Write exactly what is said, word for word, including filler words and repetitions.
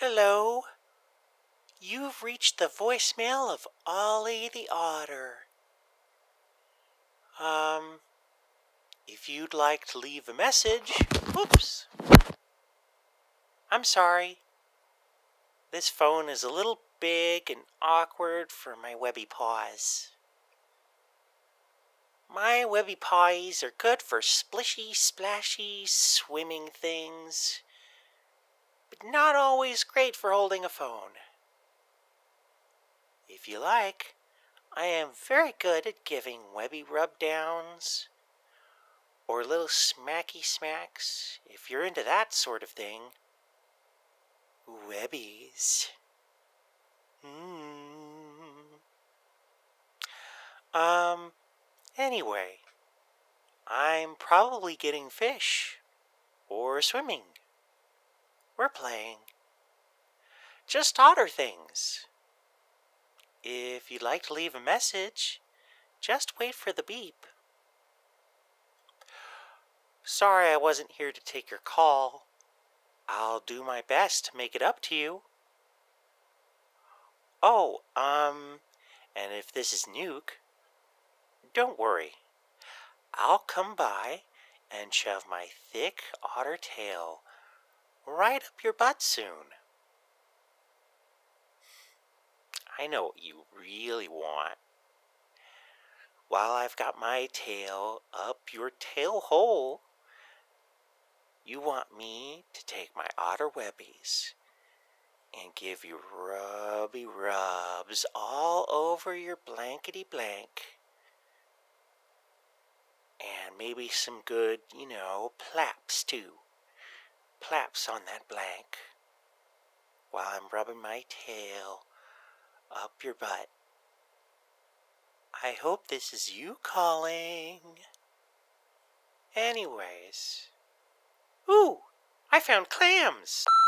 Hello. You've reached the voicemail of Ollie the Otter. Um, if you'd like to leave a message... Oops. I'm sorry. This phone is a little big and awkward for my webby paws. My webby paws are good for splishy, splashy, swimming things, but not always great for holding a phone. If you like, I am very good at giving webby rub-downs or little smacky smacks, if you're into that sort of thing. Webbies. Mm. Um, anyway, I'm probably getting fish or swimming. We're playing. Just otter things. If you'd like to leave a message, just wait for the beep. Sorry I wasn't here to take your call. I'll do my best to make it up to you. Oh, um, and if this is Nuke, don't worry. I'll come by and shove my thick otter tail right up your butt soon. I know what you really want. While I've got my tail up your tail hole, you want me to take my otter webbies and give you rubby rubs all over your blankety blank. And maybe some good, you know, plaps too. Plaps on that blank while I'm rubbing my tail up your butt. I hope this is you calling. Anyways. Ooh, I found clams!